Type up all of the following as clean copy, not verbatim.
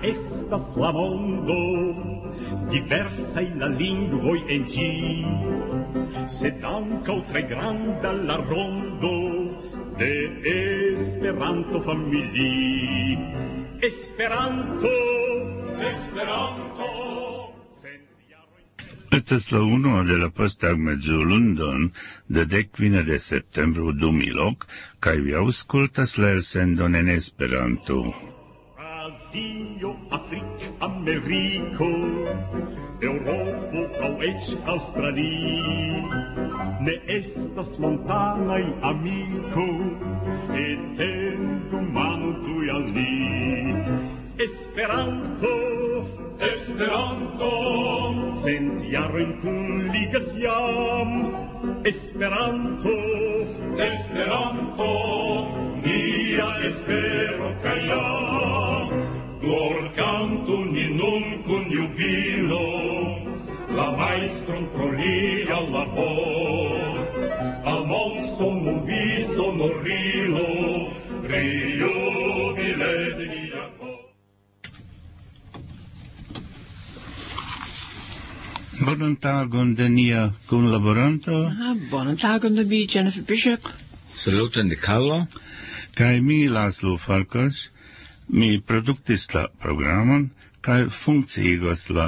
estas la mondo, diversaj la lingvoj en ĝi, sed ankaŭ tre granda la rondo de Esperanto-familii. Esperanto. Estas la uno de la posttagmezurlundon de 15 de septembro 2000 kaj vi aŭskultas la elsendon en Esperanto. Azio, Afriko, Ameriko, Eŭropo aŭ eĉ Aŭstralio, ne estas montanaj amiko, etendu manon tuj al ni. Esperanto, cent jarojn kunligas jam. Esperanto, nia espero kaj jam. Glorkantu ni nun kun jubilo, la majstron pro lia labor. Al monsono vi sonorilo, pri jubile de nia kor. Bonan tagon de nia kunlaboranto. Bonan tagon de mi, Jennifer Bishop. Saluton de Carlo. Kaj mi, Laszlo Farkas, mi produktis la programon, kaj funkciigos la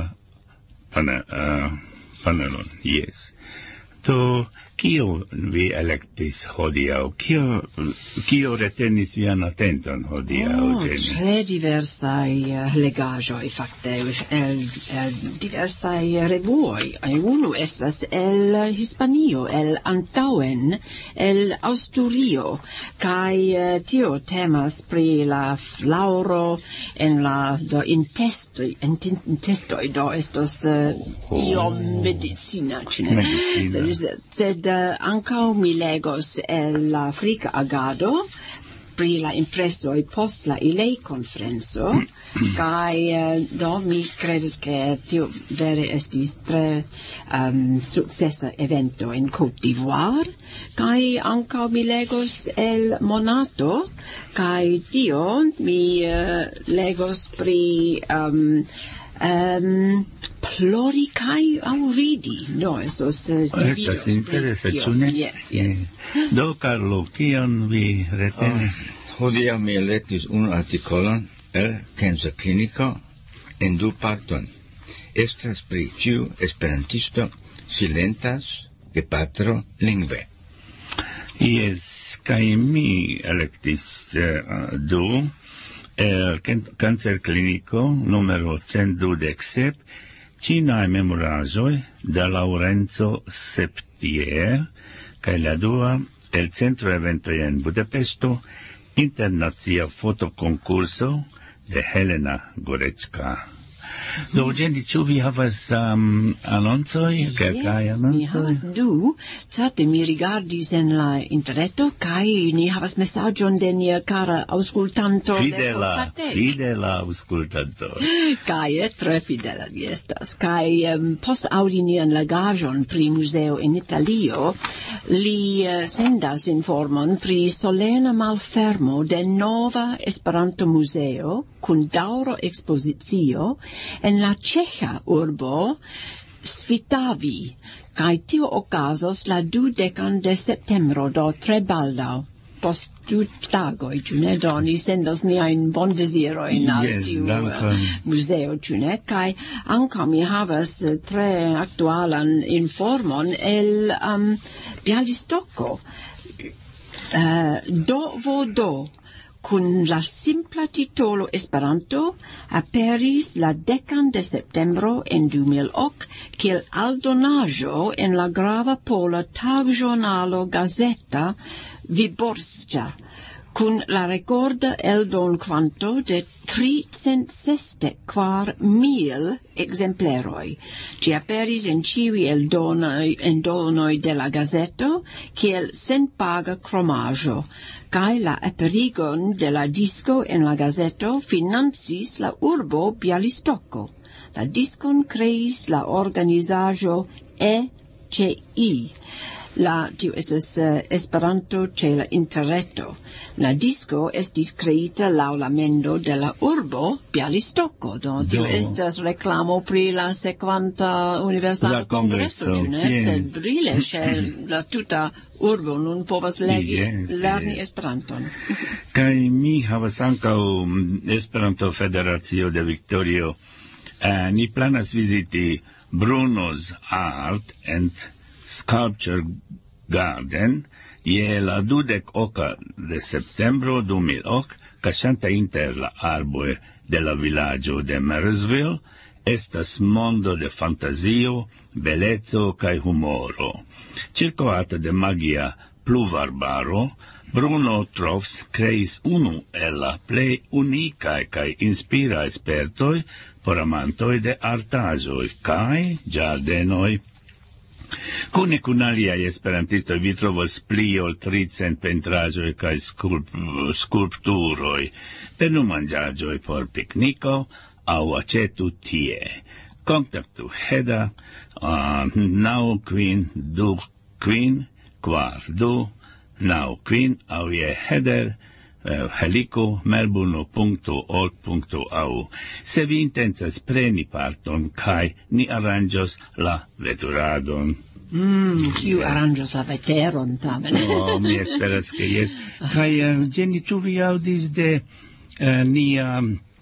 panelon, yes. To, kio vi elektis hodiaŭ? Kio retenis vian atenton hodiaŭ, Jenny? Tre diversaj legaĵoj, fakte, el diversaj revuoj. Unu estas el Hispanio, el antaŭen, el Asturio, kaj tio temas pri la flaŭro en la intestoj, do estos iom medicina, ĉu ne? Sed ankaŭ mi legos el la Afrika agado pri la impresoj post la ILEI-konferenco, kaj do mi kredas ke tio vere estis tre sukcesa evento en Côte d'Ivoire, kaj ankaŭ mi legos el Monato, kaj tio mi legos pri plori kaj aŭridi. No, estos Estas interesa, ĉu ne? Yes. Do, Carlo, kion vi retenis? Hodiaŭ mi elektis unu artikolon el Cancer Clinico en du parton. Estas pri ĉiu esperantisto silentas gepatro lingve. Yes, kaj mi elektis du el Cancer Clinico numero 127, Ĉinaj memoraĵoj de Laurenzo Septier, kaj la dua el Centro Eventoj en Budapeŝto, internacia fotokonkurso de Helena Gorecka. Do, Jenny, ĉu vi havas anoncoj? Yes, mi havas du. Certe mi rigardis en la interreto kaj ni havas mesaĝon de nia kara aŭskultanto. Fidela aŭskultanto. Kaj tre fidela li estas. Kaj post aŭdi nian legaĵon pri muzeo en Italio, li sendas informon pri solena malfermo de nova Esperanto-muzeo kun daŭra ekspozicio en la ĉeĥa urbo Svitavi, kaj tio okazos la 20 de septembro, do tre baldaŭ, post 2 tagoj, ĉu ne? Do ni sendos niajn bondezirojn al tiu muzeo, ĉu ne? Kaj ankaŭ mi havas tre aktualan informon el Bjalistoko. Do. Kun la simpla titolo Esperanto aperis la 10 de septembro en 2008 kiel aldonaĵo en la grava pola tagĵurnalo Gazeta Wyborcza, kun la rekorda eldon-kvanto de 364,000 ekzempleroj. Ĝi aperis en ĉiuj eldonoj de la gazeto kiel senpaga kromaĵo, kaj la aperigon de la disko en la gazeto financis la urbo Bjalistoko. La diskon kreis la organizaĵo ECI. tio estas Esperanto ĉe la interreto. La disco estis kreita laŭ la mendo de la urbo Bialystoko. Tio estas reklamo pri la sekvanta universala kongreso, ĉu ne? Sed brile ĉe la tuta urbo nun povas lerni Esperanton. Kaj mi havas ankaŭ Esperanto-Federacio de Victorio. Ni planas viziti Bruno's Art and Sculpture Garden je la 28 de septembro 2008, kaŝanta inter la arboj de la vilaĝo de Marysville, estas mondo de fantazio, beleco kaj humoro. Ĉirkaŭata de magia pluvarbaro, Bruno Trovs kreis unu el la plej unikaj kaj inspiraj spertoj por amantoj de artaĵoj kaj ĝardenoj. Kune kun aliaj esperantistoj vi trovos pli ol 300 pentraĵoj kaj skulpturoj, penu manĝaĵoj por pikniko aŭ aĉetu tie. Kontaktu Heda 952542 aŭ je Heder helico.melbourne.org.au. Se vi intencas preni parton, kaj ni aranĝos la veturadon. Kiu aranĝos la veteron tamen? Mi esperas ke jes. Kaj Jenny, ĉu vi aŭdis de nia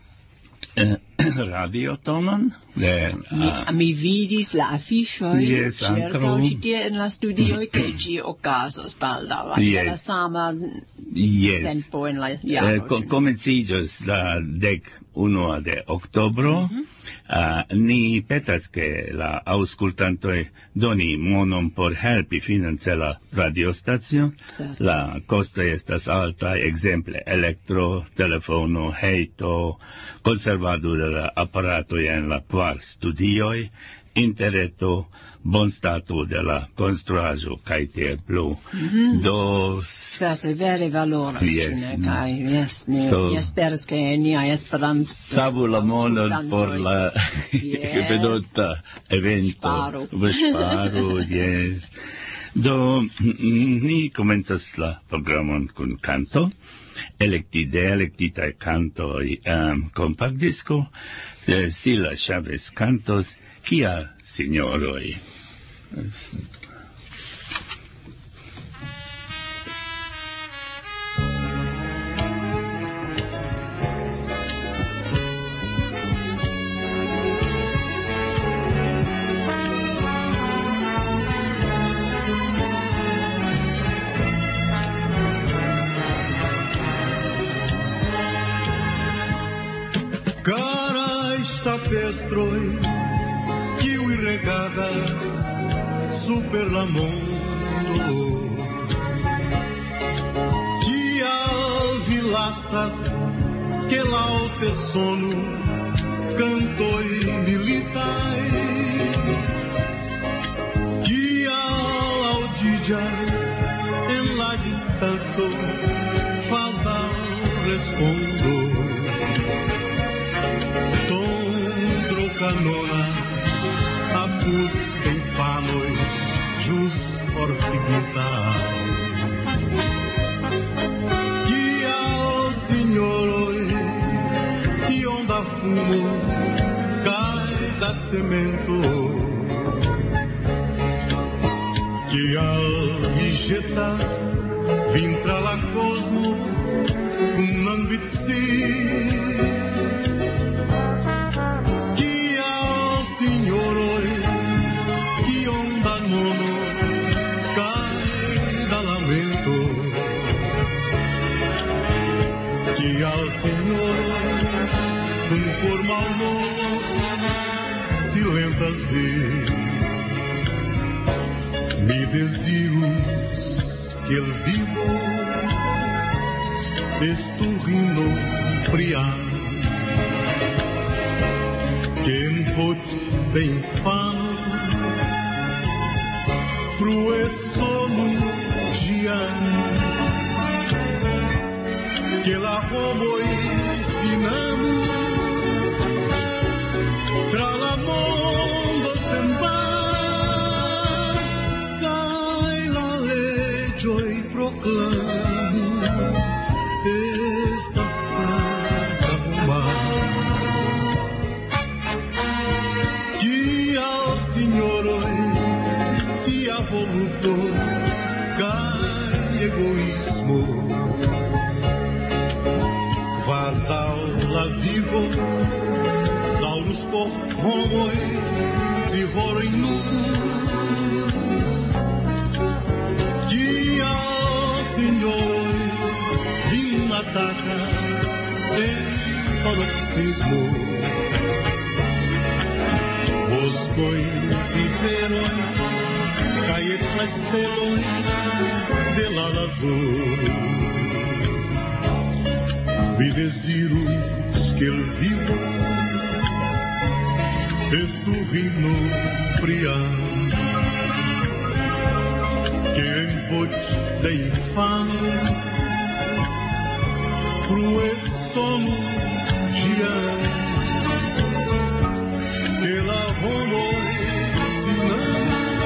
radiotonon? Mi vidis la afiŝojn ĉirkaŭ ĉi tie en la studioj, ke ĝi okazos baldaŭ en la sama tempo en la jaro. Komenciĝos la 11 de oktobro. Ni petas ke la aŭskultantoj doni monon por helpi finance la radiostacio. La kostoj estas altaj, ekzemple elektro, telefono, hejto, konservado de la aparatoj en la kvar studioj, interreto, bonstato de la konstruaĵo kaj tiel plu. Certe vere valoras, kaj mi esperas ke nia Esperanto savu la monon por la venonta evento. Vesparu, jes. Do ni komencas la programon kun kanto. Elektitaj kantoj kompaktdisko. Sila Chavez cantos, kia signoroi. Destroi kiuj regadas super la mondo. Kial vi lasas ke laŭte sonu kantoj militaj? Kial aŭdiĝas en la distanco faza respondo? Canona apud infanoi jus orfigita. Kial signoroi tion da fumo kaj da cemento? Kial vi ĵetas vintra la kosmo kun ambici? Signoroi, kiom da mono kaj da lamento? Kial signoroi, kun kor malmola silentas vi? Mi dezirus que el vivo estu rindo priam, que en pot de infano frue solu gian, que la homoi sinamu tra la mondo sembar, kaj la homoj ti horin nu dia signoroi vin atacas en paroxismo boscoi piferoi caiet la steloi de la lazur mi desirus que el vivo es tu himno priam que en voz de infame cruel sono giam que la homo sinam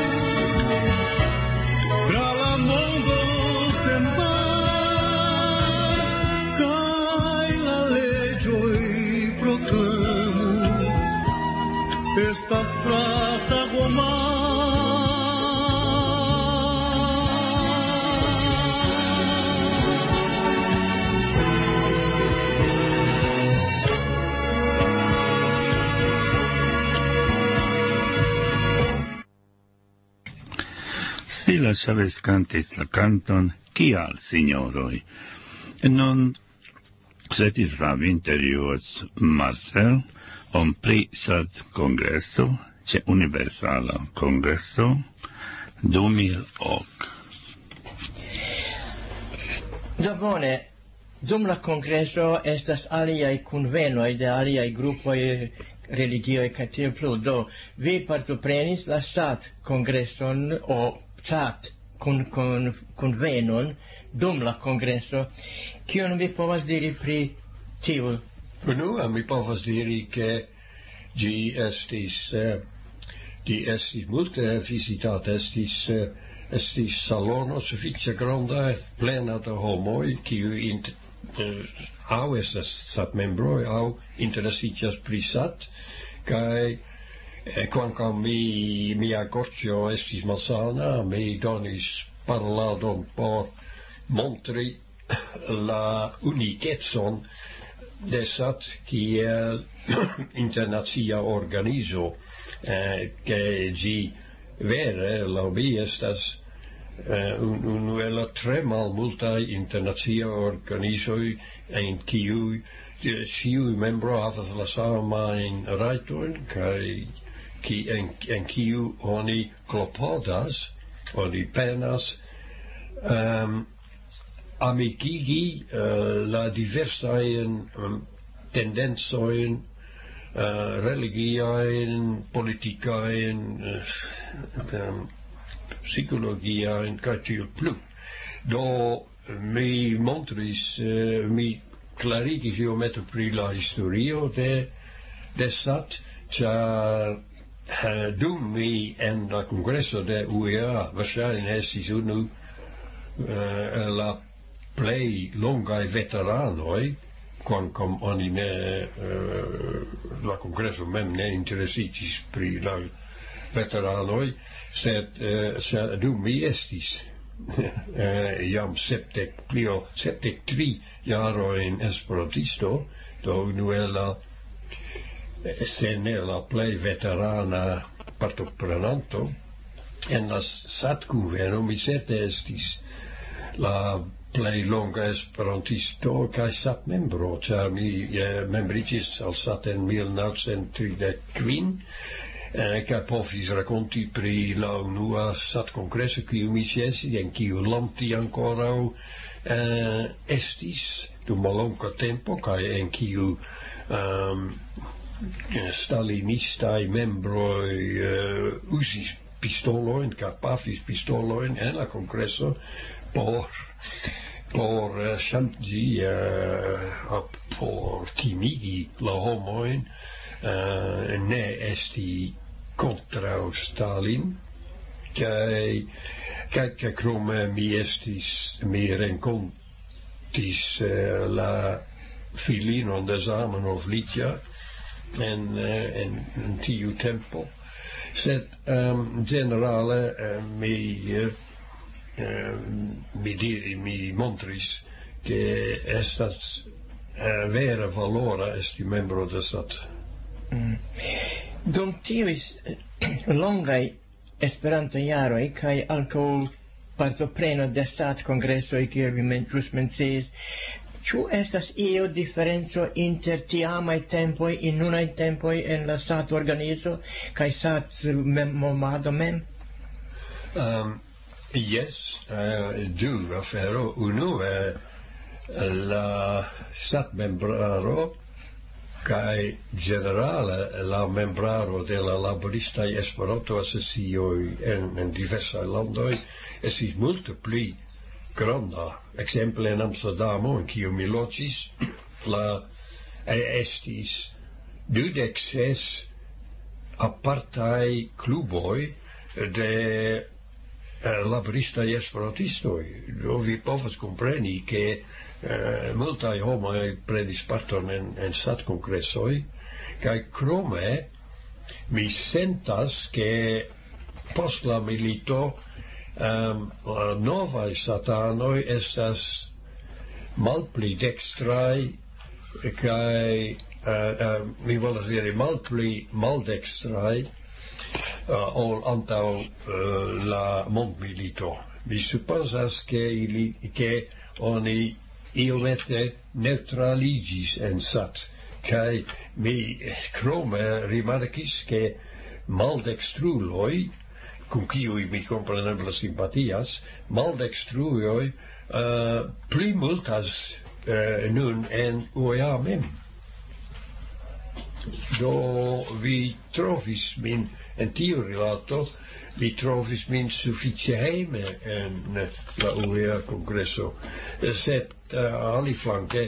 tra la mondo sembar cai la legioi proclamo estas frata Roma Sila Chavez cantis la canton Kial, signoroi. Non setis la interiors Marcel on pri sad congresso, ce Universala Congresso 2008. Bone, dum la congresso estas aliai convenoi de aliai gruppoi religioi ca tiel plu. Do, vi partoprenis la sat congresson o sat convenon dum la congresso. Kion vi povas diri pri tiu? Nu, mi povas diri che gi estis multe visitat, estis salono sufficie granda, plena de homoi, kiu au estas sat membroi, au interesigas pri sat, kai quancam mia gorgio estis malsana, mi donis parladon por montri la unicetson de sat kiel internacia organizo, che gi vere la mi estas unuela tre malmultai internacia organizoi en kiu ciu membro havas la samajn rajtojn kaj en kiu oni klopodas, oni penas amicigi la diversajn tendenzojn religiajn, politikajn, psikologiajn kaj tiel plu. Do mi montris, mi clarigis iomete pri la historio de sat, ĉar dum mi en la congresso de UEA verŝajne estis unu la plej longaj veteranoj, quancam oni ne la congresso mem ne interesitis pri la veteranoj, sed dum mi estis jam 73 jarojn esperantisto, do unuela se ne la plej veterana partoprenanto en la sat-kunveno, mi certe estis la plej longa esperantisto kaj sat-membro, ĉar mi membriĝis al sat en 1935, kaj povis rakonti pri la unua sat-kongreso kiu mi ĉesis, en kiu Lanti ankoraŭ estis dum longa tempo, kaj en kiu stalinistaj membroj uzis pistolojn, kaj pafis pistolojn en la kongreso por ŝanĝi, por timigi la homojn, ne esti kontraŭ Stalin, kaj krome mi renkontis la filinon de Zamenhof Lidja en tiu tempo, sed generale mi montris che estas vere valora esti membro de sat. Dum tiuj longaj Esperanto-jaroj kaj ankaŭ partopreno de stat-kongresoj, kiel vi ĵus menciis, ĉu estas io diferenco inter tiamaj tempoj in nunaj tempoj en la sat-organizo kaj sat-movado mem? Yes, du afero. Unue, la stat-membraro kaj generale la membraro de la laboristaj Esperanto-asocioj en diversaj landoj estis multe pli granda. Ekzemple en Amsterdamo, en kiu mi loĝis, la estis 26 apartaj kluboj de laboristaj esperantistoj. Do vi povas kompreni ke multaj homoj prenis parton en sat-kongresoj, kaj krome mi sentas ke post la milito novaj satanoj estas malpli dekstraj kaj mi volas diri malpli maldekstraj ol antaŭ la mondmilito. Mi supozas ke oni iomete neutraliĝis en sat, kaj mi krome rimarkis ke maldekstruloj, kun kiuj mi kompreneble simpatias, maldekstruloj pli multas nun en UEA mem. Do vi trovis min en tiu rilato, vi trovis min sufiĉe hejme en la UEA kongreso, sed aliflanke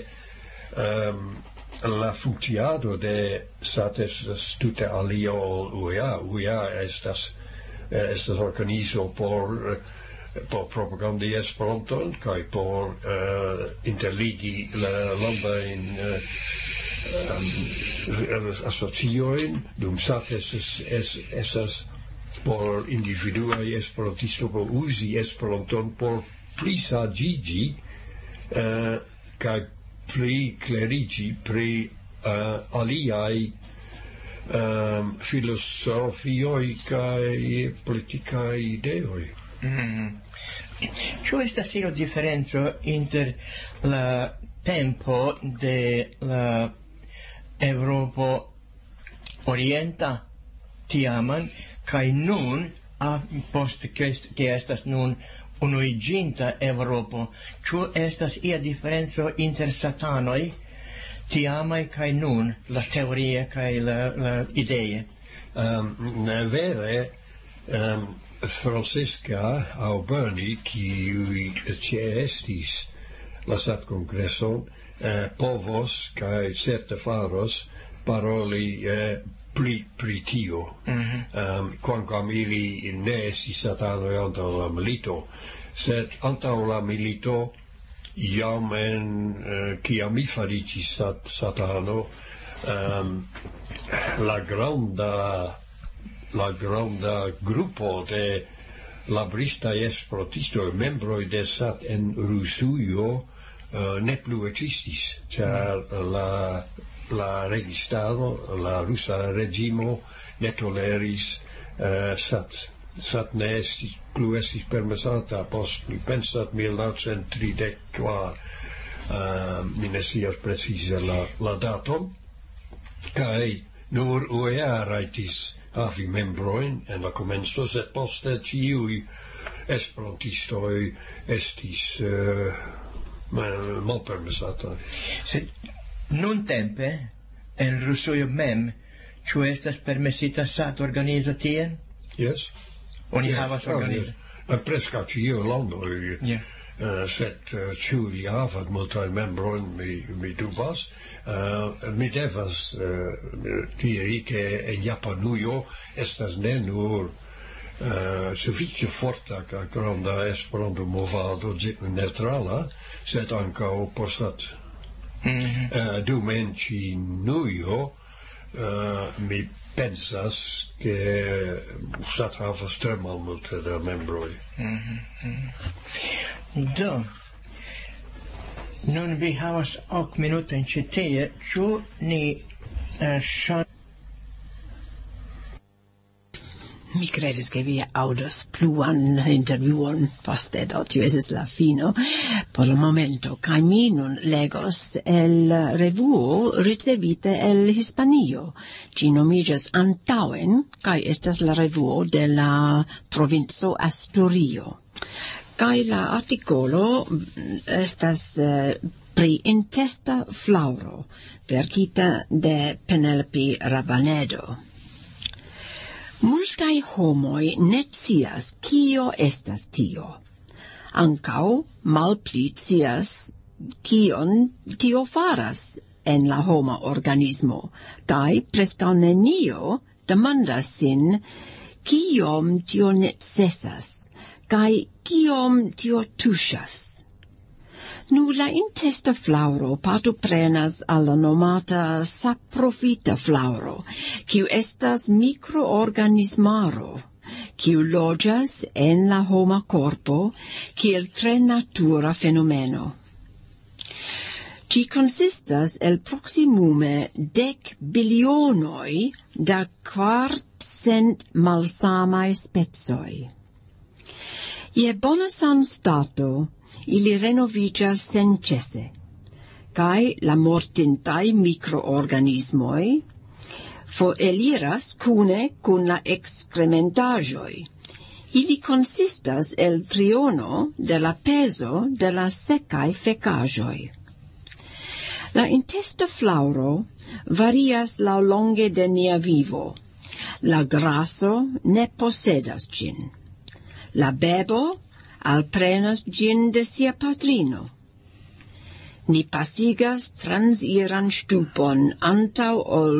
la funkciado de sat estas tute alia ol UEA. UEA estas organizo por propagandi Esperanton kaj por interligi la landajn asociojn, dum sat estas por individuaj esperantistoj por uzi Esperanton por pli saĝiĝi kaj pli kleriĝi pri aliaj filosofioj kaj politikaj ideoj. Ĉu estas io diferenco inter la tempo de la Eŭropo orienta tiaman kaj nun post ke estas nun unuiĝinta Eŭropo? Ĉu estas ia diferenco inter satanoj tiamaj kaj nun, la teorie kaj la idee? Vere, Francesca Alberni, kiu ĉeestis la sat-kongreson, povos kaj certe faros paroli pri tio. Kvankam ili ne estis satanoj antaŭ la milito, sed antaŭ la milito jam kiam mi fariĝis satano, la granda grupo de laboristaj esperantistoj, membroj de sat en Rusujo, ne plu ekzistis, ĉar la registaro, la rusa reĝimo ne toleris sat. Sat ne plu estis permesata post, mi pensas, 1934. Mi ne scias precize la daton, kaj nur UEA rajtis havi membrojn en la komenco, sed poste ĉiuj esperantistoj estis malpermesata. Sed nuntempe en Rusujo mem, ĉu estas permesita sat-organizo tie? Yes. Oni havas organizo? Preskaŭ ĉiuj landoj. Sed ĉu li havas multajn membrojn, mi dubas. Mi devas diri ke en Japanujo estas ne nur sufiĉe forta kaj granda Esperanto-movado neutrala, sed ankaŭ por sat. Dum en Ĉinujo mi pensas ke sat havas tre malmulte da membroj. Do, nun vi havas 8 minutojn ĉi tie, ĉu ni Mi credes che vi audos pluan interviuon poste, do tio eses la fino por il momento. Kai mi nun legos el revuo ricevite el Hispanio. Ci nomigas Antauen, kai estas la revuo de la provinco Asturio. Kai la articolo estas pri intesta flauro, verkita de Penelope Rabanedo. Multai homoi ne scias kio estas tio. Ancau malpli scias kion tio faras en la homa organismo, kai prescau nenio demandas sin kiom tio necesas, kai kiom tio tuŝas. Nu la intesta flauro partoprenas al la nomata saprofita flauro, kiu estas microorganismaro, kiu loĝas en la homa korpo kiel tre natura fenomeno. Ĝi konsistas el proksimume 10 bilionoj da 400 malsamaj specoj. Je bona sanstato ili renoviĝas senĉese, kaj la mortintaj mikroorganismoj foreliras kune kun la ekskrementaĵoj. Ili konsistas el triono de la pezo de la sekaj fekaĵoj. La intesta flauro varias laŭlonge de nia vivo. La graso ne posedas ĝin. La bebo alprenas ĝin de sia patrino. Ni pasigas transiran ŝtupon antaŭ ol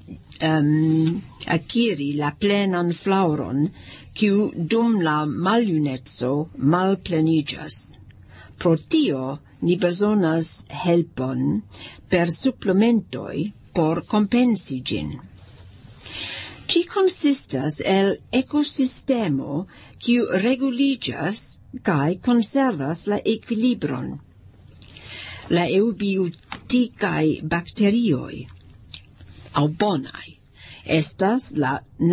akiri la plenan flaŭron, kiu dum la maljuneco malpleniĝas. Pro tio ni bezonas helpon per suplementoj por kompensi ĝin. Ĝi konsistas el ekosistemo kiu reguliĝas kaj konservas la ekvilibron. La eubiotikaj bakterioj, aŭ bonaj, estas la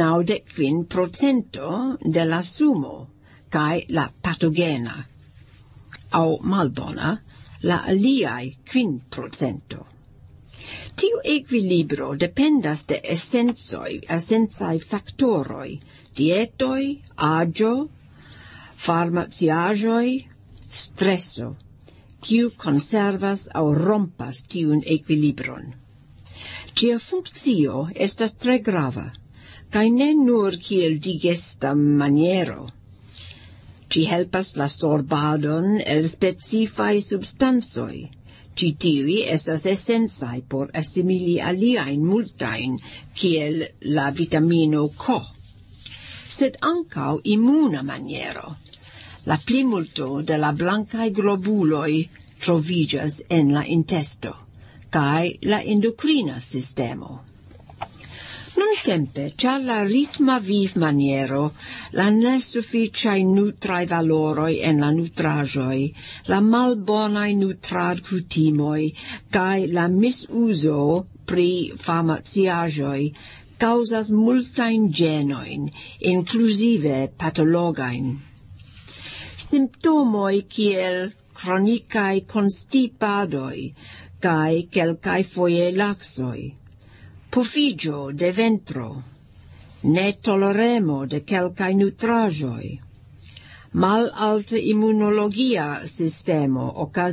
95% de la sumo, kaj la patogena, aŭ malbona, la aliaj 5%. Tiu equilibro dependas de esencaj faktoroj, dietoj, aĝo, farmaciaĵoj, streso, kiu konservas aŭ rompas tiun equilibron. Ĝia funkcio estas tre grava, kaj ne nur kiel digesta maniero. Ĝi helpas la sorbadon el specifaj substancoj. Ĉi tiuj estas esencaj por asimili aliajn multajn, kiel la vitamino K. Sed ankaŭ imuna maniero. La plimulto de la blankaj globuloj troviĝas en la intesto, kaj la endokrina sistemo. Nuntempe, ĉar la ritma vivmaniero, la nesufiĉaj nutraj valoroj en la nutraĵoj, la malbonaj nutradkutimoj kaj la misuzo pri farmaciaĵoj kaŭzas multajn ĝenojn, inkluzive patologajn. Simptomoj kiel kronikaj konstipadoj kaj kelkaj foje laksoj, pufiĝo de ventro, netoleremo de kelkaj nutraĵoj, malalta immunologia sistemo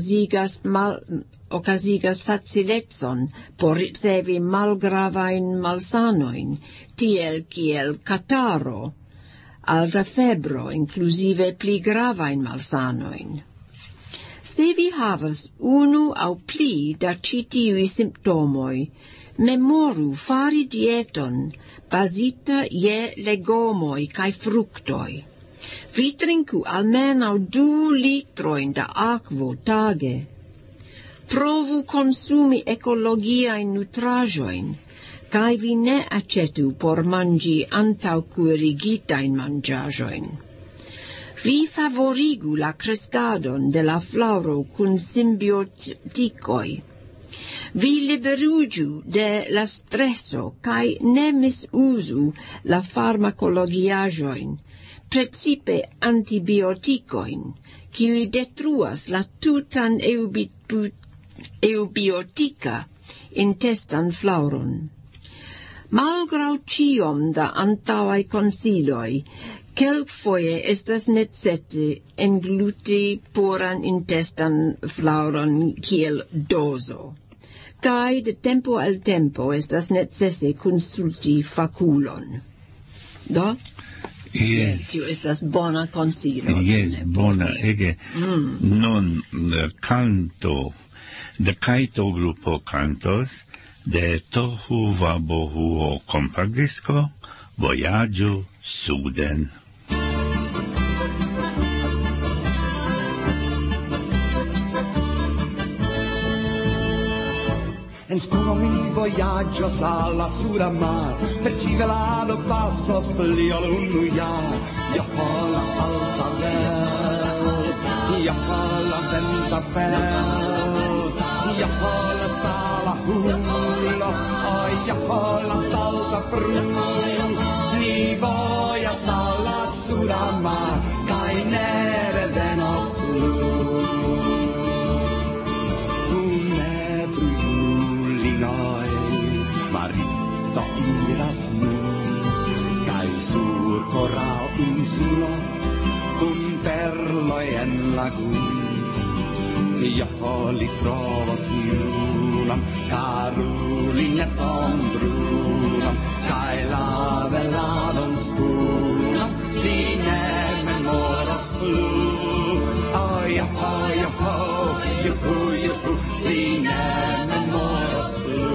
okazigas facilecon por ricevi malgravajn malsanojn, tiel kiel kataro, alta febro, inkluzive pli gravajn malsanojn. Se vi havas unu aŭ pli da ĉi tiuj simptomoj, memoru fari dieton bazita je legomoj kaj fruktoj. Vi trinku almenaŭ 2 litrojn da akvo tage. Provu konsumi ekologiajn nutraĵojn, kaj vi ne aĉetu por manĝi antaŭkuirigitajn manĝaĵojn. Vi favorigu la kreskadon de la flaŭro kun simbiotikoj. Vi liberuĝu de la streso kaj ne misuzu la farmakologiaĵojn, precipe antibiotikojn, kiuj detruas la tutan eubiotika intestan flaŭron. Malgraŭ ĉiom da antaŭaj konsiloj, kelkfoje estas necese engluti puran intestan flaŭron kiel dozo. Kaj de tempo al tempo estas necese konsulti fakulon. Do? Yes. Tio estas bona konsilo. Yes, bona ege. Non canto de Kaito grupo cantos de Tohu Wabohu compact disco Voyaggio Suden. En spuma mi voyaggio sala sura mar, per civelado passo spliolo un'uiar, io la alta vel, io la venta fel, io la sala hullo, io la salta pru, ni voia sala sura mar, kai nere de nostru. Maristo iras nun, kai sur coral insulo, un perloi en lagun. Io li trovo siunam, carulineton brunam, kai la veladon spunam, li ne memoras flu. Juhu, juhu, li ne memoras flu.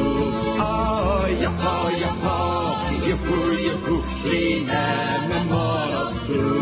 Juhu, juhu, li ne memoras plu.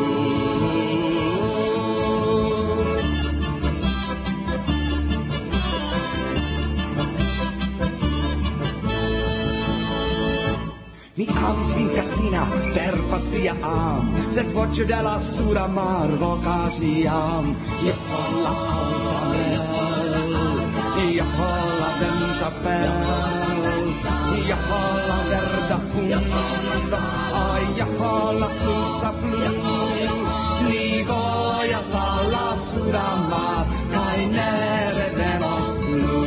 Mi amis vin cattina per passia am, sed voce della sura mar vocasiam. Io la alta mel, io la venta bel, io la verda funza, io la flussa blu. Ni voia sala sura mar, kai nere venos blu.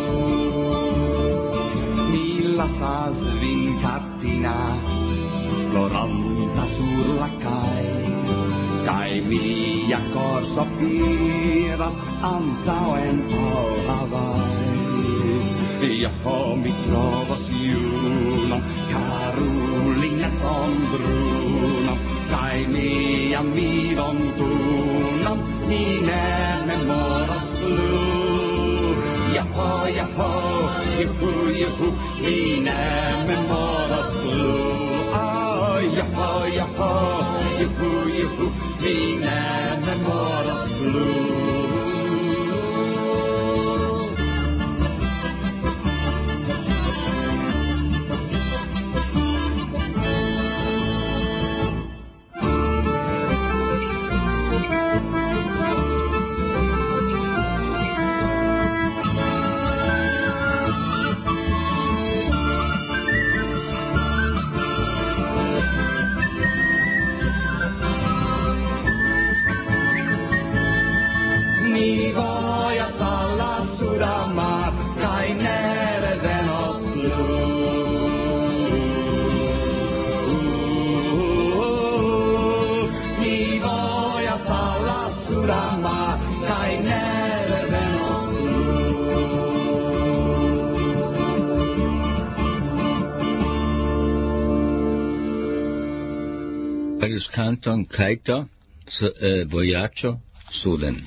Mi lasas vin cattina, floranta sur la kai mia cor sopiras antaŭen al Hawaii. Io mi trovas junam, carulineton brunam, kai mian vivon tunam, mi ne memoras plu. Juhu, juhu, mi ne memoras plu. Juhu, juhu, mi ne memoras plu. Ni vojas al la sura mar, kai nere venos blu. Ni vojas al la sura mar, kai nere venos blu. Paris canton Kaito Vojaggio Suden.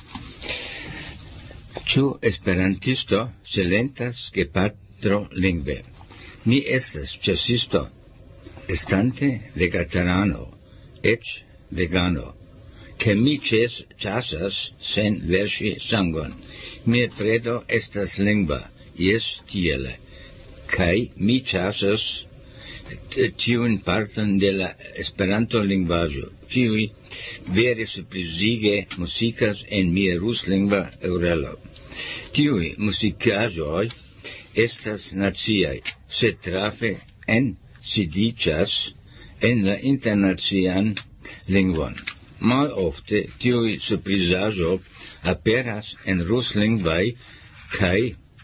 Ĉu esperantisto silentas gepatro lingve? Mi estas ĉasisto, estante vegetarano, eĉ vegano, ke mi ĉasas sen verŝi sangon. Mia predo estas lingva, jes tiele, kaj mi ĉasas tiun parton de la Esperanto-lingvaĵo, kiuj vere surprizige musikas en mia ruslingva orelo. Tiuj musikaĵoj estas naciaj, sed trafe ensidiĝas en la internacian lingvon. Malofte tiuj surprizaĵoj aperas en ruslingvaj kaj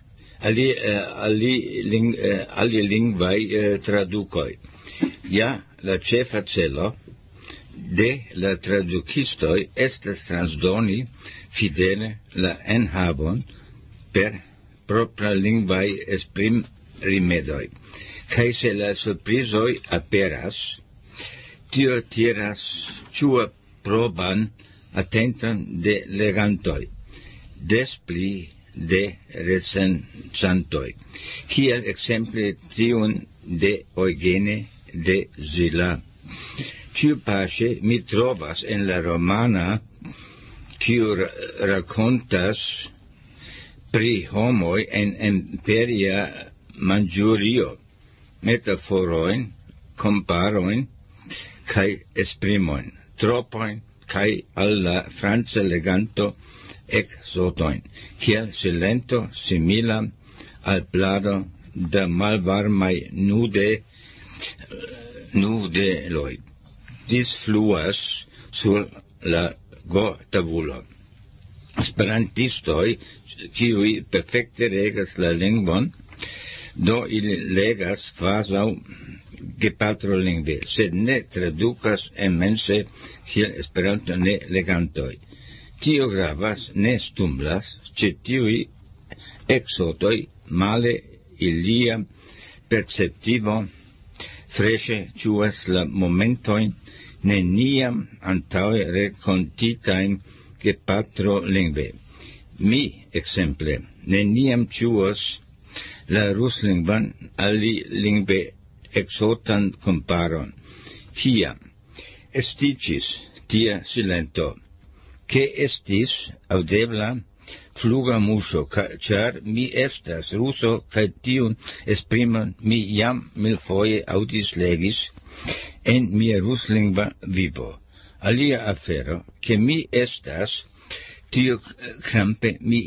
alilingvaj tradukoj. Ja la ĉefa celo de la tradukistoj estas transdoni fidele la enhavon per propralingvaj esprimrimedoj. Kaj se la surprizoj aperas, tio tiras ĉiuaproban atenton de legantoj, des pli de recenzantoj, kiel ekzemple tiun de Eugene de Zila. Ĉiupaŝe mi trovas en la romana, kiu rakontas pri homoj en imperia Manĝurio, metaforojn, komparojn kaj esprimojn, tropojn kaj al la franca leganto ekzotojn, kiel silento simila al plado da malvarmaj nudeloj disfluas sur la go-tabulo. Esperantistoj, kiuj perfekte regas la lingvon, do ili legas kvazaŭ gepatrolingve, sed ne tradukas immense kiel Esperanto ne legantoj. Tio gravas, ne stumblas, ĉe tiuj ekzotoj male ilia perceptivo freŝe ĝuas la momentojn neniam antaŭe renkontitajn gepatrolingve. Mi, ekzemple, neniam ĝuos la ruslingvan alilingve ekzotan komparon. Kiam estiĝis tia silento, ke estis aŭdebla fluga muŝo, ĉar mi estas ruso kaj tiun esprimon mi jam milfoje aŭdis legis en mia ruslingva vivo. Alia afero, ke mi estas tio krampe mi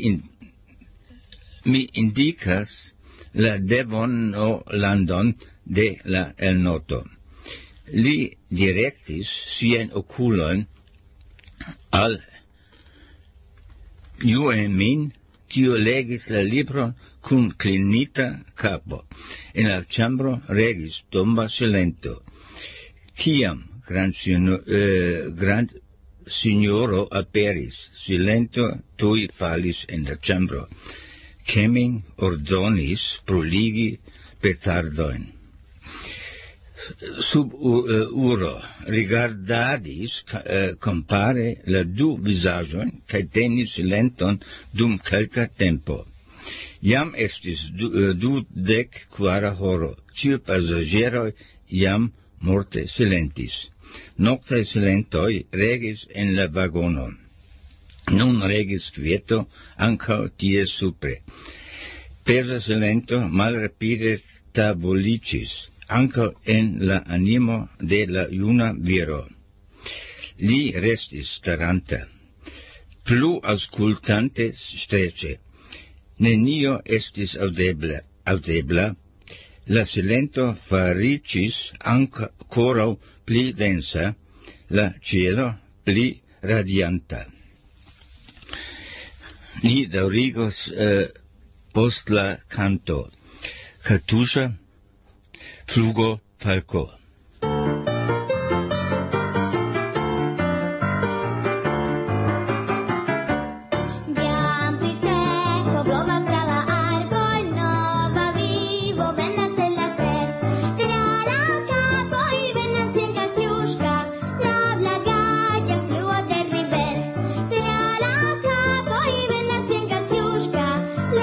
indikas la devonolandon de la elnoto. Li direktis siajn okulojn al min, kiu legis la libron kun klinita kapo. En la ĉambro regis tomba silento. Kiam grand signoro aperis, silento tuj falis en la ĉambro. Keming ordonis bruligi petardojn. Sub uro rigardadis compare la du vizaĝojn kaj tenis silenton dum kelka tempo. Jam estis 24 horo, ĉiuj pasaĝeroj jam morte silentis. Noktaj silentoj regis en la vagono. Nun regis kvieto ankaŭ tie supre. Peza silento malrapide tabuliĝis ankaŭ en la animo de la juna viro. Li restis staranta, plu aŭskultante streĉe. Nenio estis aŭdebla. La silento fariĝis ankoraŭ pli densa, la ĉielo pli radianta. Ni daŭrigos post la kanto. Katusha flugo falco.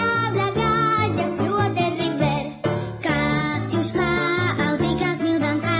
Katiuszka, audigas mildan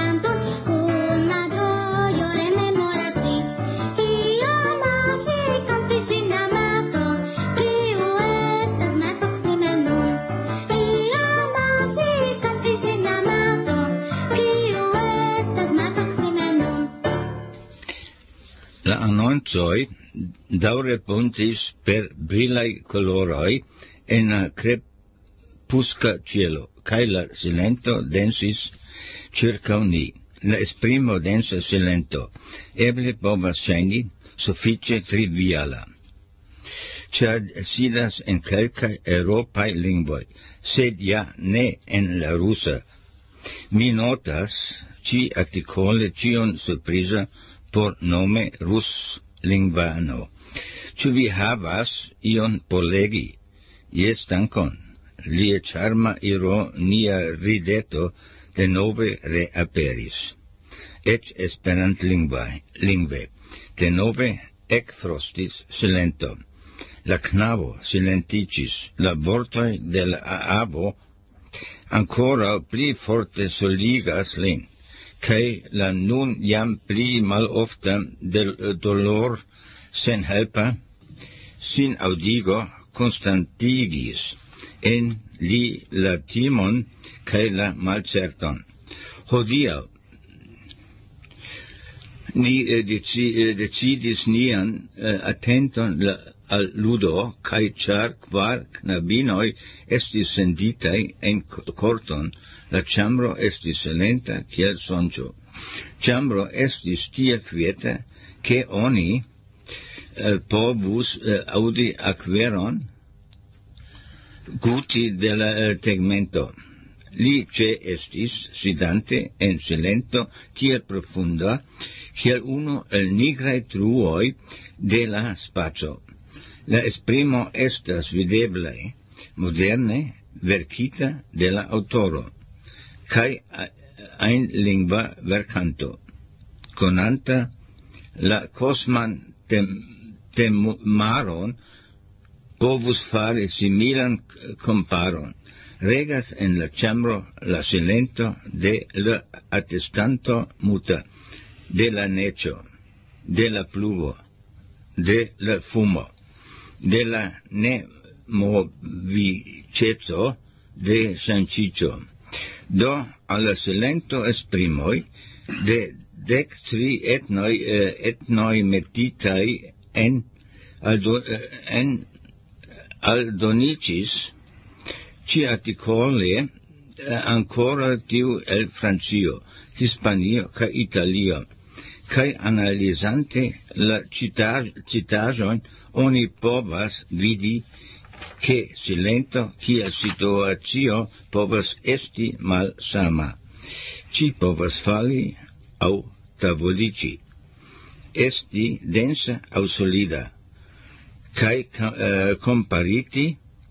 La annoncoi daure pontis per brilai coloroi en crepusca cielo, cae la silento densis circa ni. La esprimo densa silento eble povas ŝajni sufiĉe triviala. Ĉar sidas en kelkaj eŭropaj lingvoj, sed ja ne en la rusa. Mi notas ĉi artikole ĉion surpriza por nome ruslingvano. Ĉu vi havas ion por legi? Jes, dankon. Lia ĉarma ironia rideto denove reaperis. Ec esperantlingve. Denove ekfrostis silento. La knabo silenticis. La vortoj de la avo ancora pli forte soligas lin, cae la nun jam pli malofta del dolor sen helpa sin audigo constantigis en li la timon cae la malcerton. Hodiaŭ ni decidis nian atenton al ludo, cae char kvar knabinoi estis senditai en corton, la ĉambro estis silenta kiel sonĝo. Ĉambro estis tiel kvieta, ke oni povus aŭdi akveron guti de la tegmento. Li estis sidante en silento tiel profunda, kiel unu el nigraj truoj de la spaco. La esprimo estas videblaj, moderne verkita de la aŭtoro, kaj ainlingva verkanto, konanta la kosman temaron, povus fari similan komparon. Regas en la ĉambro la silento de la atestanto muta, de la neĝo, de la pluvo, de la fumo, de la nemoviĉeco de ŝanĉiĝo. Do al la silento esprimoj de 13 etnoj metitaj en aldoniĝis ci articole ancora tiu el Francio, Hispanio ca Italio, cae analizante la citaĵon oni povas vidi che silento kia situacio povas esti malsama. Ci povas fali aŭ tavoliĝi, esti densa aŭ solida, cae kompariti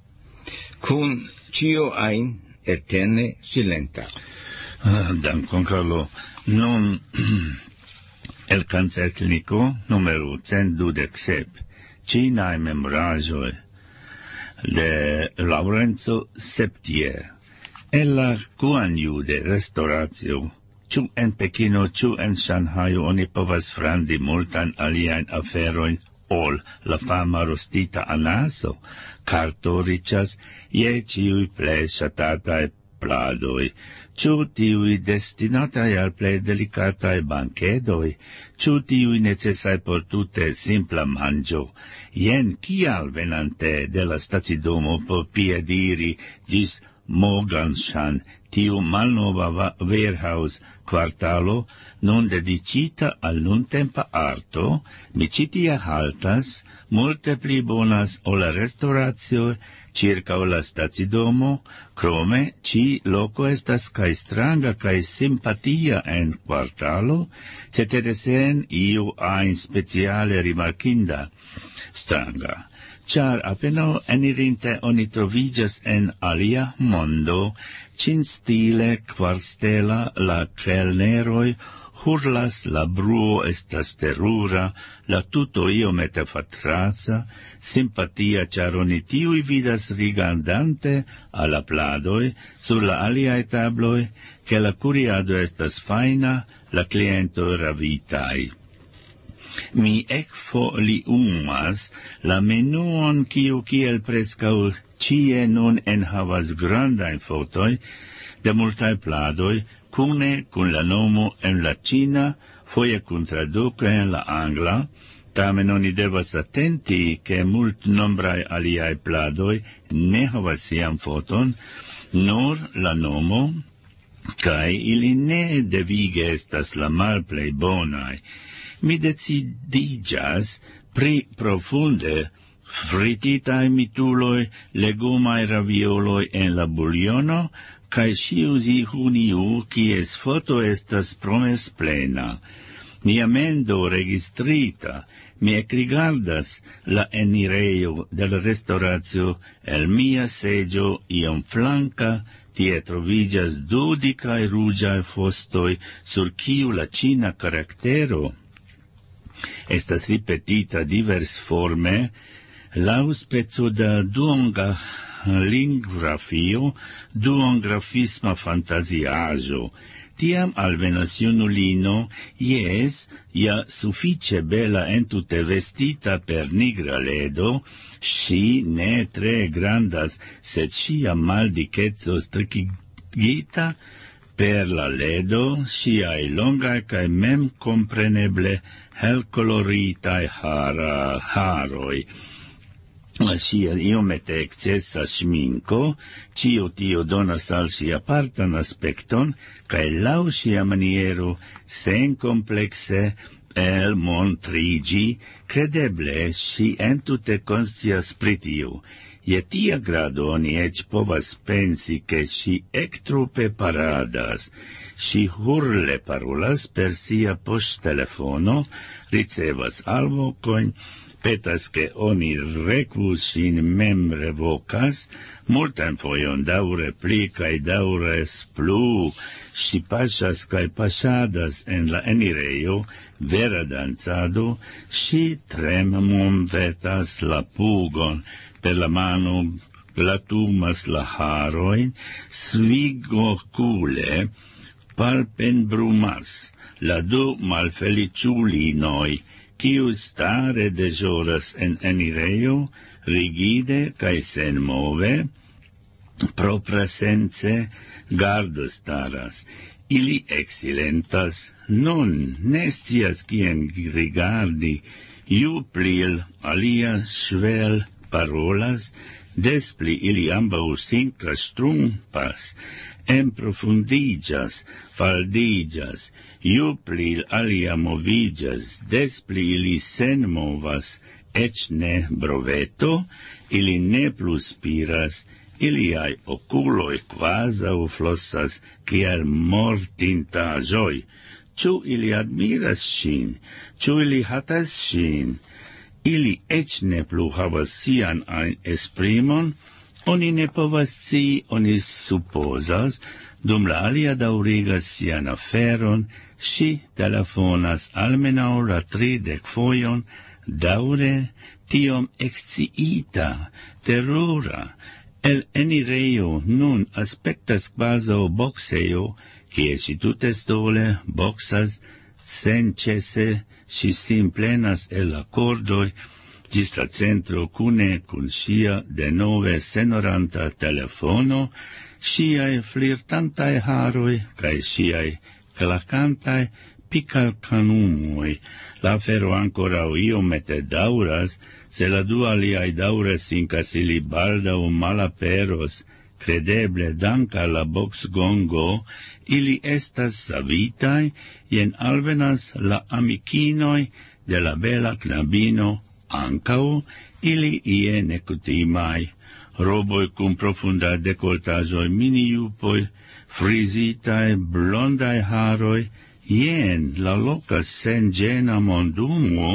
kun cio ajn eterne silenta. Dankon, Carlo. Nun el cancerclinico numero 127, Cinae memoraĵoj de Lorenzo Septier. En la Guanyu de restauracio, ĉu en Pekino, ĉu en Ŝanhajo, oni povas frandi multan aliajn aferojn ol la fama rostita anaso, carto riĉas je ĉiuj plej ŝatataj pladoj, ĉu tiuj destinataj al plej delikataj bankedoj, ĉu tiuj necesaj por tute simpla manĝo. Jen kial venante de la stacidomo por piediri ĝis Moganshan, tiu malnova warehouse kvartalo nun dedicita al nuntempa arto, mi ĉi tie haltas, multe pli bonas ol la restauracio circa la stacidomo, krome ĉi loko estas kaj stranga kaj simpatia en kvartalo, cetere sen iu ajn speciale rimarkinda stranga. Char apenaŭ enirinte oni troviĝas en alia mondo, ĉinstile kvarstela la kelneroj hurlas, la bruo estas terura, la tuto iomete fatrasa, simpatia, ĉar oni tiuj vidas rigardante al la pladoj sur la aliaj tabloj, ke la kuriado estas fajna, la klientoj ravitaj. Mi ekfoliumas la menuon, kiu kiel preskaŭ ĉie nun enhavas grandajn fotoj de multaj pladoj, kune kun la nomo en la ĉina foje kun traduko en la angla, tamen oni devas atenti ke multnombraj aliaj pladoj ne havas sian foton, nur la nomo, kaj ili ne devige estas la malplej bonaj. Mi decidiĝas pri profunde frititaj mituloj, legomaj ravioloj en la buljono, kaj ŝiuziĥuniu, kies foto estas promesplena. Mia mendo registrita, mi ekrigardas la enirejo de la restauracio el mia seĝo iom flanka, tie troviĝas du dikaj ruĝaj fostoj, sur kiu la ĉina karaktero estas ripetita diversforme, laŭ speco da duonga lingrafio, duongrafisma fantaziaĵo. Tiam alvenas junulino, jes, ja sufiĉe bela entute vestita per nigra ledo, ŝi ne tre grandas, sed ŝia maldikeco strikigita per la ledo, ŝiaj longaj kaj memkompreneble helkoloritaj haroj. Ŝia iomete ekscesa ŝminko, ĉio tio donas al ŝi apartan aspekton, kaj laŭ ŝia maniero senkomplekse elmontriĝi, kredeble ŝi entute konscias pri tio. Je tia grado oni eĉ povas pensi, ke ŝi ektrupe paradas. Ŝi hurle parolas per sia poŝtelefono, ricevas alvokojn, petas ke oni rekvu ŝin mem revocas, multan fojon daŭre pli kaj daŭres plu. Ŝi paŝas kaj paŝadas en la enirejo, vera dancado, ŝi tremmonvetas la pugon, per la mano glatumas la harojn, svigokule palpenbrumas la du malfeliĉulinoj, kiu stare deĵoras en enirejo, rigide kaj senmove, proprasence gardo staras. Ili eksilentas, nun ne scias kien rigardi, ju pli alia ŝvel parolas, des pli ili ambaŭ sintrastrumpas, enprofundiĝas, faldiĝas, ju pli alia moviĝas, des pli ili senmovas, eĉ ne broveto, ili ne plu spiras, iliaj okuloj kvazaŭ flosas kiel mortintaĵoj. Ĉu ili admiras ŝin? Ĉu ili hatas ŝin? Ili eĉ ne plu havas sian esprimon, oni ne povas scii, oni supozas, dum la alia daŭrigas sian aferon, ŝi telefonas almenaŭ la 30 fojon, daŭre tiom eksciita, terura. El enirejo nun aspektas kvazaŭ boksejo, kie ŝi tute stole boksas, senĉese ŝi sin plenas el la kordoj, ĝis la centro kune kun ŝia denove senoranta telefono, ŝiaj flirtantaj haroj kaj ŝiaj klakantaj pikalkanumoj. La afero ankoraŭ iomete daŭras, se la du aliaj daŭre sinkas ili baldaŭ malaperos, credeble danka la boxgongo, ili estas savitaj, jen alvenas la amikinoj de la bela knabino, ankaŭ ili ie nekutimaj. Roboj kun profundaj dekoltaĵoj, minijupoj, frizitaj blondaj haroj, jen la loka senĝena mondumo,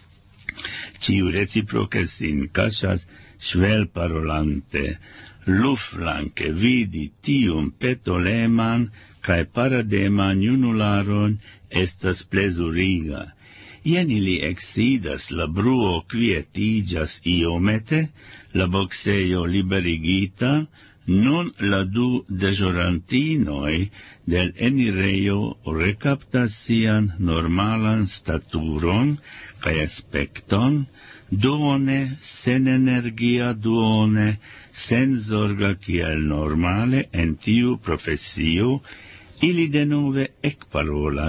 ĉiu reciproke sin kaŝas ŝvelparolante. Luflanke vidi tiun petoleman kaj parademan junularon estas plezuriga. Jen ili eksidas, la bruo kvietiĝas iomete, la boksejo liberigita, nun la du deĵorantinoj del enirejo rekaptas sian normalan staturon kaj aspekton, duone senenergia, duone senzorga kiel normale en tiu profesio, ili denove ekparolas,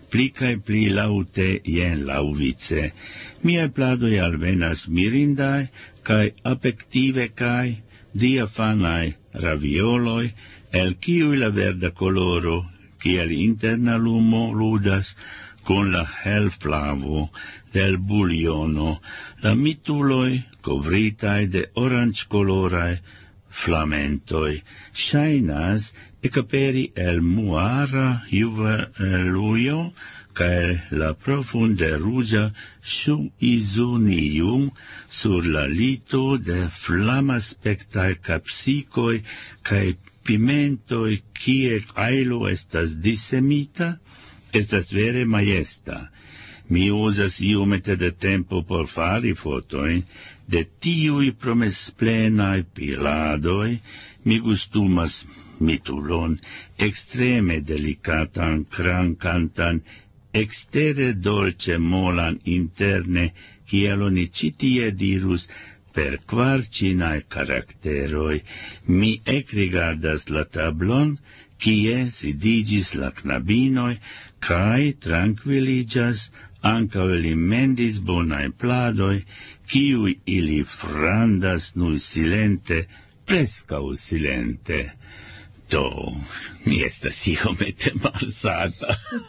pli cae pli laute jen lauvice. Miei pladoi alvenas mirindae, cae apective cae diafanae ravioloi, el ciui la verda coloro, ciel interna lumo ludas, con la hel flavo del buliono, la mituloi covritae de orange colorae flamentoi, shainas ecaperi el muara juveluio, cae la profunde rugia suizunium sur la lito de flama spectae capsicoi cae pimentoi cie ailo estas dissemita, estas vere majesta. Mi usas iomete de tempo por fari fotoin de tiui promesplenae piladoi, mi gustumas mitulon extreme delicatan, crancantan, extere dolce molan interne, kiel oni citie dirus, per quarcinae caracteroi, mi ecrigardas la tablon, kie sidigis la knabinoi, cae tranquilligas, anca ili mendis bonae pladoi, kiui ili frandas nur silente, prescau silente. Do, mi estas iomete malsata.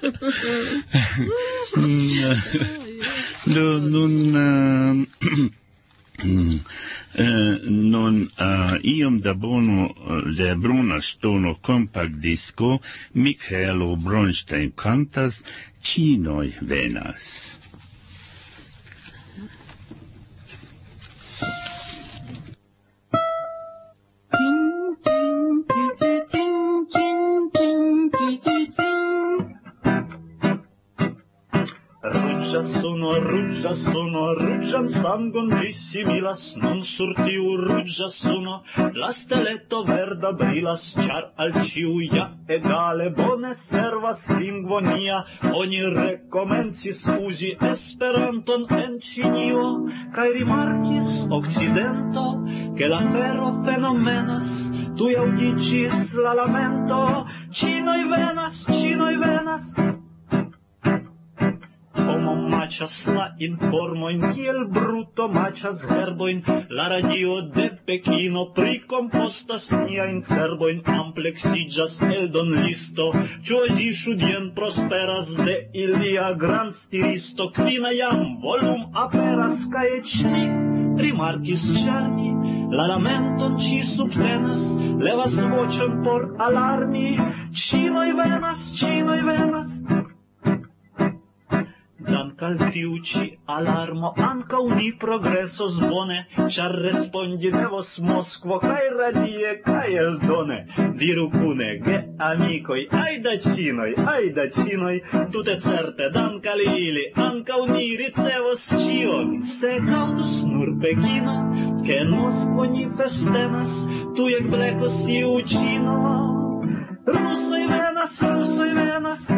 Do, nun... iom da bono de bruna stono compact disco, Michaelo Bronstein cantas, Cinoi venas. Ruĝa suno, ruĝan sangon ĝi similas, nun sur tiu ruĝa suno la steleto verda brilas, ĉar al ĉiu ja egale bone servas lingvo nia. Oni rekomencis uzi Esperanton en Ĉinio, kaj rimarkis okcidento, ke la fero fenomenas, tuj aŭdiĝis la lamento, ĉinoj venas, ĉinoj venas. Maĉas la informojn, kiel bruto maĉas herbojn, la radio de Pekino prikompostas niajn cerbojn, ampleksiĝas eldonlisto, ĉu Oziŝudien prosperas de ilia grandstilisto, kvina jam volum aperas, kaj eĉ mi rimarkis, ĉar mi la lamenton ĉi subtenas, levas voĉon por alarmi, ĉinoj venas, ĉinoj venas. Dank'al tiu ĉi alarmo ankaŭ ni progresos bone, ĉar respondi devos Moskvo kaj radie kaj eldone. Diru kune, geamikoj, ajda ĉinoj, tute certe dank'al ili ankaŭ ni ricevos ĉion. Se gaŭdus nur Pekino, ke en Moskvo ni festenas, tuj ekblekos iu ĉino. Rusoj venas.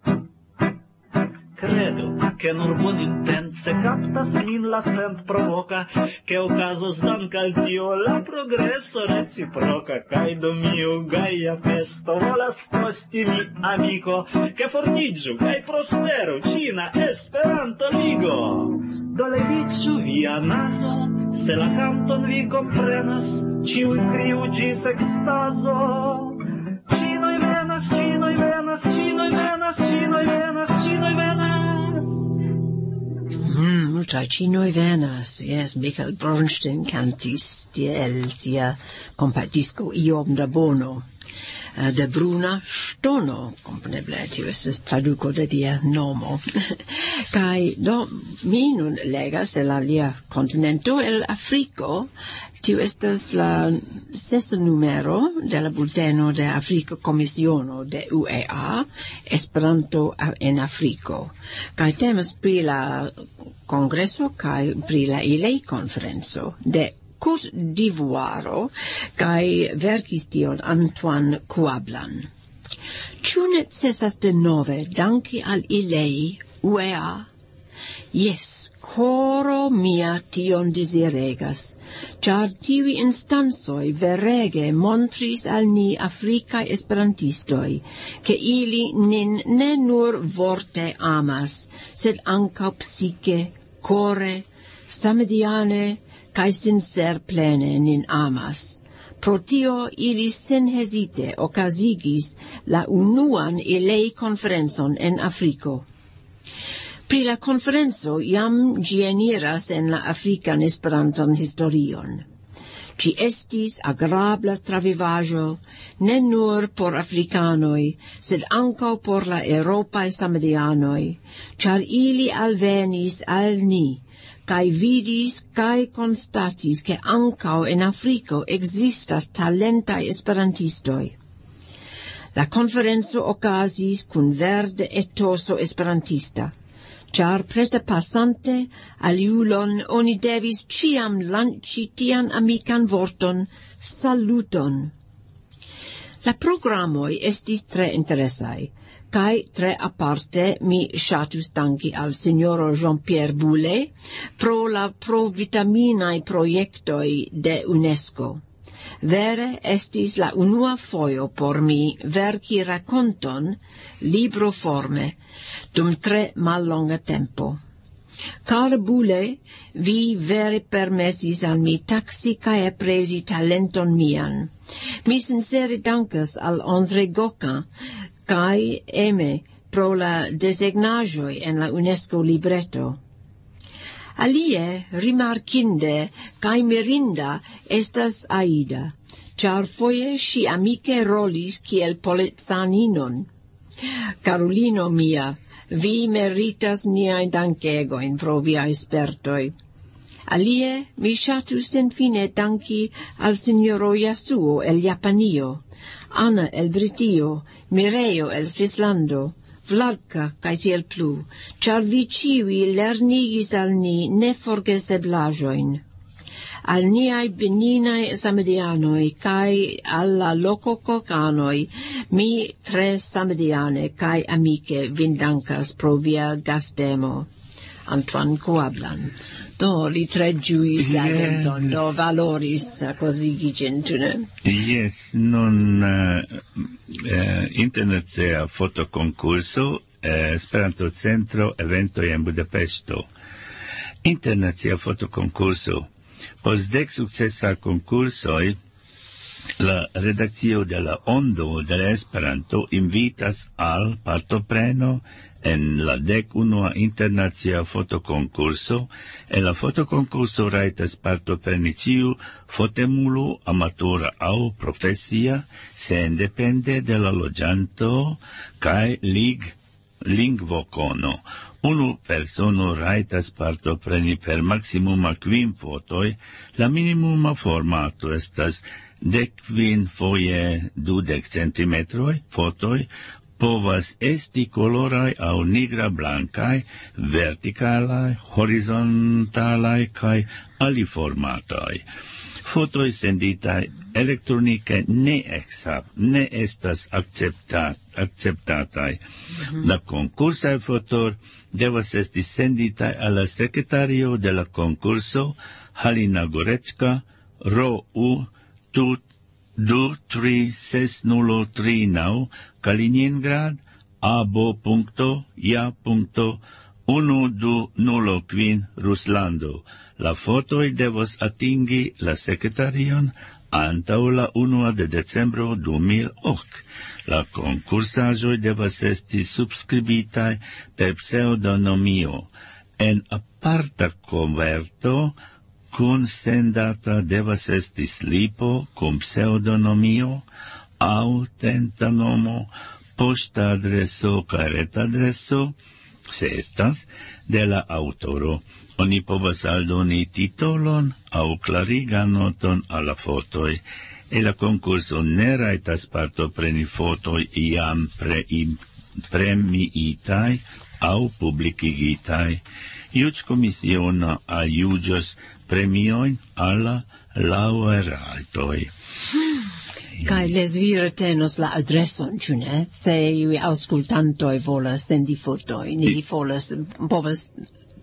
Credo, che nur bonintence captas min la sent provoca, che okazos dank'al Dio la progresso reciproca, kaj do miu gaia festo volas tosti mi amico, che fortiĝu kaj prosperu Ĉina Esperanto-ligo. Do leviĝu via nazo, se la kanton vi komprenas, ĉiuj kriu ĝis ekstazo. Ĉinoj venas, ĉinoj venas, ĉinoj venas, ĉinoj venas, ĉinoj venas. Multaj ĉinoj venas, yes, Michael Bronstein cantis tiel sia kompatdisko iom da bono. De bruna ŝtono, kompreneble, tio estas traduko de lia nomo. Kaj do mi nun legas el alia kontinento, el Afriko. Tio estas la 6. numero de la bulteno de Afrika Komisiono de UEA, Esperanto en Afriko. Kaj temas pri la kongreso kaj pri la ilei-konferenco de Côte d'Ivoire, kaj verkis tion Antoine Coablan. Ĉu necesas denove danki al ilei UEA Yes, coro mia tion desiregas, char tivi instansoi verege montris al ni Africae esperantistoi, che ili nin ne nur vorte amas, sed ancau psiche, core, samediane, cae sincer plene nin amas. Pro tio ili sen hesite ocasigis la unuan elei conferenzon en Africo. Pri la conferenzo iam gieniras en la African Esperanton historion. Ci estis agrabla travivajo, ne nur por africanoi, sed ancau por la Europae samedianoi, char ili alvenis al ni, cae vidis cae constatis che ancau en Africo existas talentai esperantistoi. La conferenzo ocasis cun verde etoso esperantista, char prete passante aliulon oni devis ciam lanci tian amican vorton, saluton. La programoi estis tre interessai, cae tre aparte mi shatus danki al signoro Jean-Pierre Boulet pro la provitaminae proiectoi de UNESCO. Vere estis la unua foio por mi verki raconton, libro forme, dum tre mallonga tempo. Cara Boulet, vi vere permesis al mi taxi cae presi talenton mian. Mi sincere dankas al André Gauquin cae Aime pro la designagioi en la UNESCO libretto. Alie, rimarkinde, cae mirinda estas Aida, char foie si amice rolis kiel polizaninon. Carolino mia, vi meritas niai dankegoin pro viai spertoi. Alie, mi shatus en fine danki al signoro Yasuo el Japanio, Anna el Britio, Mireio el Svislando, Vladka cae tiel plu, char vi civi lernigis al ni neforgeseblajoin. Al niai beninae samedianoi cae alla loco cocanoi, mi tre samediane cae amice vin dankas pro via gastemo. Antoine Coablan. Do, li tre giuis la venton, do valoris cosigigin, tune? Yes, non internetea fotoconcurso, Esperanto Centro, eventoi en Budapesto. Internacia fotoconcurso. Pos 10 successa concursoi, la redaccio de la Ondo de la Esperanto invitas al partopreno en la 11 internacia fotoconcurso, en la fotoconcurso raitas partopreni ciu fotemulo amatora au profesia, sen depende de la loĝanto cae lingvocono. Unu persono raitas partopreni per maximuma 5 fotoi, la minimuma formato estas 15 foje 20 centimetroi fotoi, povas esti colorai au nigra blancai, verticalai, horizontalai cae aliformatai. Fotoi senditai elektronike ne estas acceptatai. La concursae fotoi devas esti senditai alla secretario de la concurso, Halina Gorecka, ROU 23639, Kaliningrad, abo.ja.1205, Ruslando. La fotoi devos atingi la secretarion antau la 1 de decembro 2008. La concursajoi devas esti subscribitai per pseudonymio. En aparta coverto, cun sendata devas esti slipo cum pseudonymio, au tentanomo, poštadreso ca retadreso, se estas, de la autoro. Oni povas aldoni titolon au clariga noton alla fotoi, e la concurso ne raitas partopreni fotoi iam premiitai au publicigitai. Iuc commissiona aiugios premioin alla laureatoi. Kai les vi retenos la adreson, ĉu ne? Se auskultantoj volas sendi fotojn, ili povas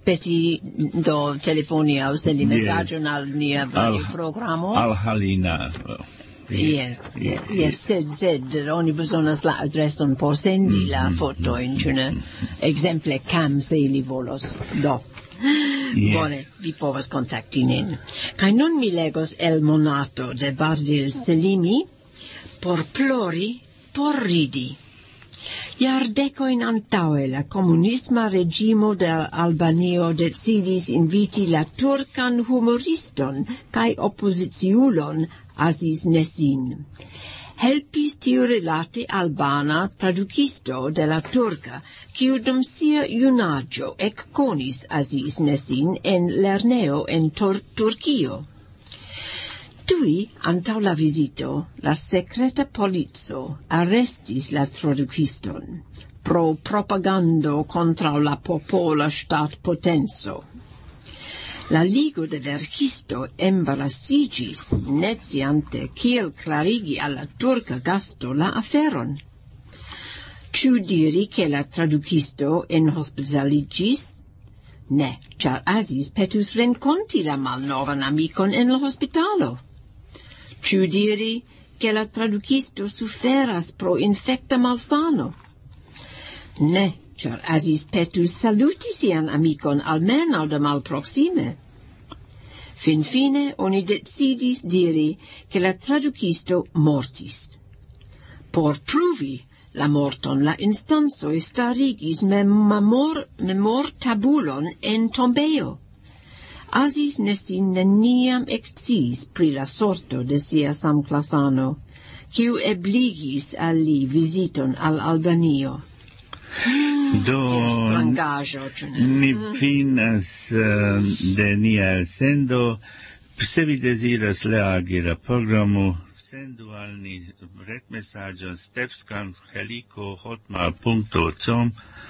peti do telefoni au sendi messaggio al nia programo. Al Halina. Yes, sed oni bezonas la adreson por sendi la foto in cune exemple cam se ili volos. Do. Bone, vi povas kontakti nin. Kaj nun mi legos El Monato de Bardil Selimi por plori, por ridi. Jardekojn antaŭe la komunisma reĝimo de Albanio decidis inviti la turkan humoriston kaj opoziciulon Aziz Nesin. Helpis tiu rilate albana tradukisto de la turka, kiu dum sia junaĝo ekkonis Aziz Nesin en lerneo en Turkio. Tui, antaŭ la vizito, la sekreta polico arrestis la tradukiston pro propagando kontraŭ la popola ŝtatpotenco. La ligo de verkisto embarasiĝis, nesciante kiel klarigi al la turka gasto la aferon. Ĉu diri ke la tradukisto enhospitaliĝis? Ne, ĉar Aziz petus renkonti la malnovan amikon en la hospitalo. Ĉu diri ke la tradukisto suferas pro infekta malsano? Ne, ĉar Aziz petus saluti sian amikon almenaŭ de malproksime. Finfine oni decidis diri ke la tradukisto mortis. Por pruvi la morton la instancoj starigis memortabulon en tombejo. Aziz Nesin neniam eksciis pri la sorto de sia samklasano, kiu ebligis al li viziton al Albanio. Ni finas de nia elsendo. Se vi deziras leagi la programo, sendu al ni retmesaĝon stefskan@hotmail.com.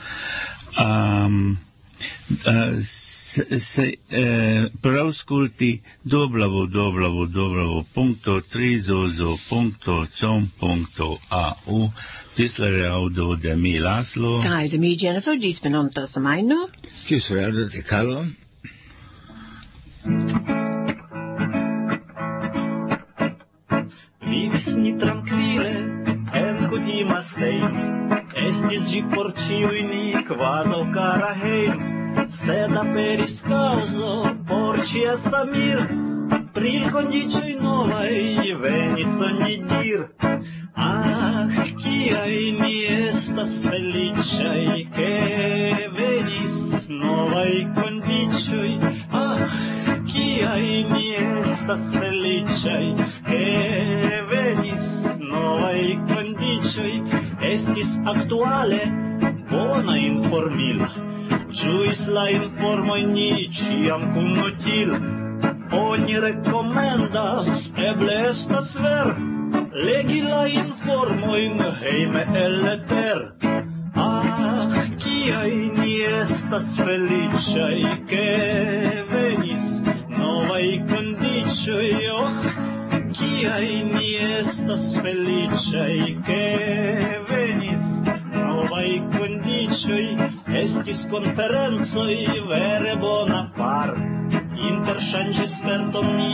Per aŭskulti www.trizozo.com.au. Ĝis la reaŭdo de mi, Laslo. Kaj de mi, Jennifer, ĝis venonta semajno. Ĝis reaŭdo de Carlo. Vivis ni trankvile en kutima sejm. Estis ĝi por ĉiuj ni kvazaŭ kara hejm. Sed aperis kaŭzo por ĉiesa mir. Pri kondiĉoj novaj venis oni dir. Kiaj ni estas feliĉaj, ke venis novaj kondiĉoj. Kiaj ni estas feliĉaj, ke venis novaj kondiĉoj. Estis aktuale bona informila. Ĝuis la informojn ni ĉiam kun util. Oni rekomendas, eble estas ver, legi la informojn hejme el leter. Kiaj ni estas feliĉaj, ke venis novaj kondiĉoj. Kiaj ni estas feliĉaj, ke venis novaj kondiĉoj. Estis konferencoj vere bona far. Interŝanĝis sperton ni